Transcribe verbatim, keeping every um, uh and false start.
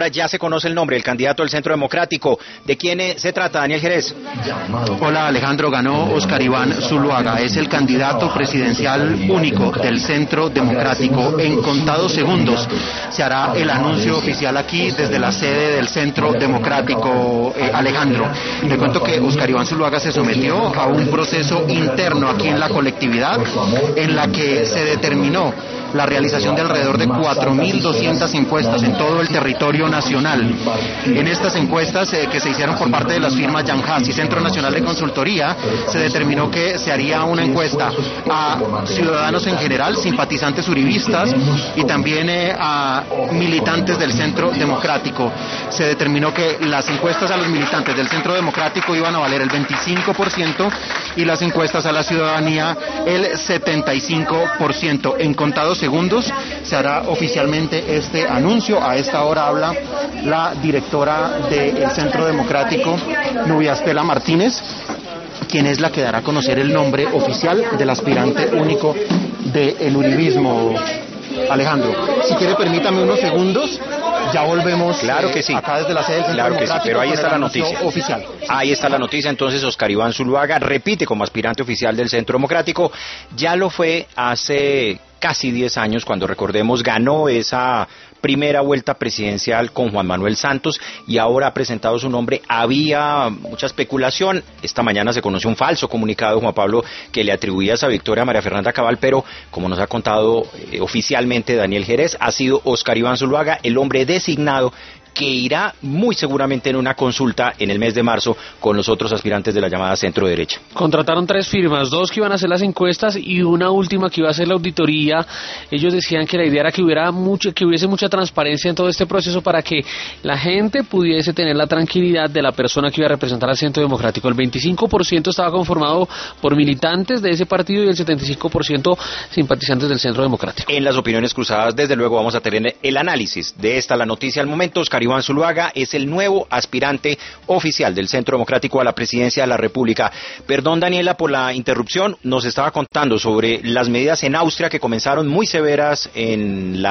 ahora ya se conoce el nombre del candidato del Centro Democrático. ¿De quién se trata, Daniel Jerez? Hola Alejandro, ganó Oscar Iván Zuluaga, es el candidato presidencial único del Centro Democrático. En contados segundos se hará el anuncio oficial aquí desde la sede del Centro Democrático. eh, Alejandro, le cuento que Oscar Iván Zuluaga se sometió a un proceso interno aquí en la colectividad en la que se determinó la realización de alrededor de cuatro mil doscientas encuestas en todo el territorio nacional. En estas encuestas eh, que se hicieron por parte de las firmas Yanhas y Centro Nacional de Consultoría, se determinó que se haría una encuesta a ciudadanos en general, simpatizantes uribistas y también eh, a militantes del Centro Democrático. Se determinó que las encuestas a los militantes del Centro Democrático iban a valer el veinticinco por ciento y las encuestas a la ciudadanía el setenta y cinco por ciento. En contados segundos se hará oficialmente este anuncio. A esta hora habla la directora del Centro Democrático, Nubia Estela Martínez, quien es la que dará a conocer el nombre oficial del aspirante único del uribismo. Alejandro, si quiere permítame unos segundos, ya volvemos. Claro que sí. Eh, acá desde la sede del Centro Claro que sí, Democrático, pero ahí está la noticia oficial. Ahí está la noticia. Entonces Oscar Iván Zuluaga repite como aspirante oficial del Centro Democrático. Ya lo fue hace casi diez años, cuando, recordemos, ganó esa primera vuelta presidencial con Juan Manuel Santos, y ahora ha presentado su nombre. Había mucha especulación. Esta mañana se conoció un falso comunicado de Juan Pablo que le atribuía esa victoria a María Fernanda Cabal, pero como nos ha contado eh, oficialmente Daniel Jerez, ha sido Oscar Iván Zuluaga el hombre designado, que irá muy seguramente en una consulta en el mes de marzo con los otros aspirantes de la llamada centro derecha. Contrataron tres firmas, dos que iban a hacer las encuestas y una última que iba a hacer la auditoría. Ellos decían que la idea era que hubiera mucho, que hubiese mucha transparencia en todo este proceso para que la gente pudiese tener la tranquilidad de la persona que iba a representar al Centro Democrático. El veinticinco por ciento estaba conformado por militantes de ese partido y el setenta y cinco por ciento simpatizantes del Centro Democrático. En las opiniones cruzadas, desde luego, vamos a tener el análisis de esta, la noticia al momento. Oscar Iván Zuluaga es el nuevo aspirante oficial del Centro Democrático a la presidencia de la República. Perdón, Daniela, por la interrupción. Nos estaba contando sobre las medidas en Austria que comenzaron muy severas en la